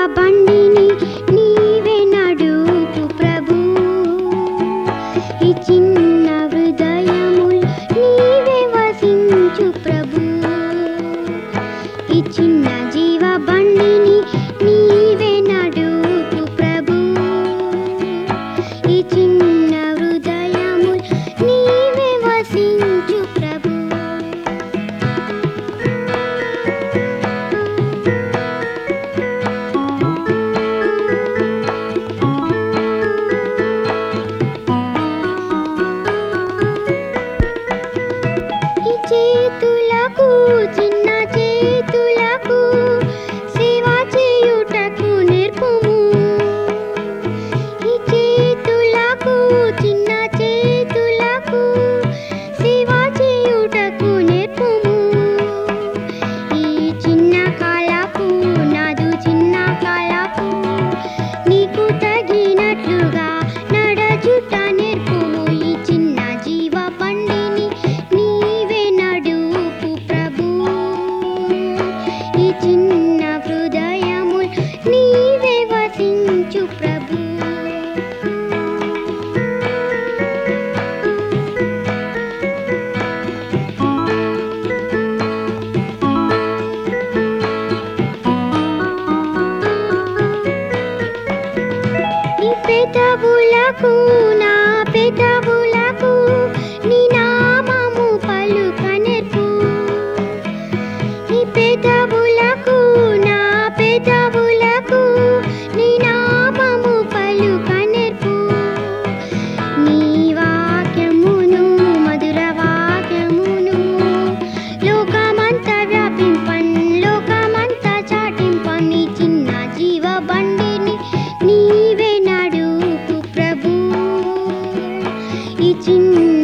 బండిని నీవే నడుపు ప్రభు. ఈ చిన్న హృదయముల్ నీవే వసించు ప్రభు. ఈ చిన్న జీవ బండిని నీవే నడుపు ప్రభు. ఈ చిన్న హృదయముల్ నీవే వసించు ప్రభు. ఈ చేతులకు చిన్న చేతులకు సేవ చేయుటకు నేర్పుము. ఈ చేతులకు చిన్న చేతులకు సేవ చేయుటకు నేర్పుము. ఈ చిన్న కాలపు నాదు చిన్న కాలపు నీకు తగినట్లుగా నడచుట నేర్పుము. ఈ చిన్న జీవ బండిని నీవే నడుపు ప్రభు. ఈ చిన్న హృదయముల్ నీవే వసించు ప్రభు. నీ పెదవులకు నా పెదవులకు నీ నామము పలుక నేర్పు. నీ పెదవులకు నా పెదవులకు నీ నామము పలుక నేర్పు. నీ వాక్యమును మధుర వాక్యమును లోకమంతా వ్యాపింపన్ లోకమంతా చాటింపన్. నీ చిన్న జీవ బండిని నీవే నడుపు ప్రభు. ఈ చిన్న